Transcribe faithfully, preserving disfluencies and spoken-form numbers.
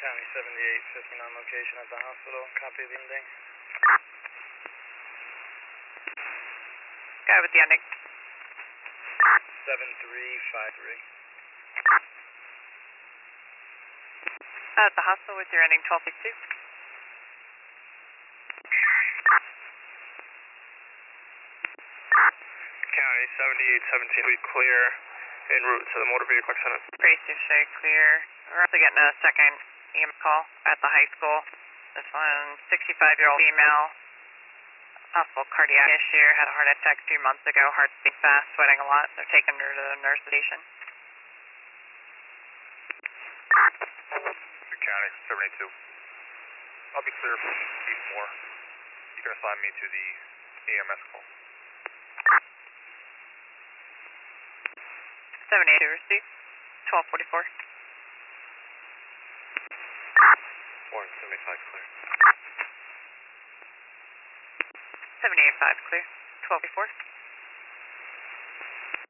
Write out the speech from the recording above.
County seventy-eight fifty-nine location at the hospital. Copy the ending. Guy with the ending. seven three five three. At the hospital with your ending twelve sixty-two. County seventy-eight seventeen, we clear en route to the motor vehicle accident. Race to show clear. We're also getting a second E M S call at the high school. This one, sixty-five-year-old female, possible cardiac issue, had a heart attack a few months ago, heart beating fast, sweating a lot. They're taking her to the nurse station. County seventy-two. I'll be clear for Chief Moore. You can assign me to the E M S call. seven eight two, receive. twelve forty-four. Warren, seventy-five clear. seven eight five, clear. twelve forty-four.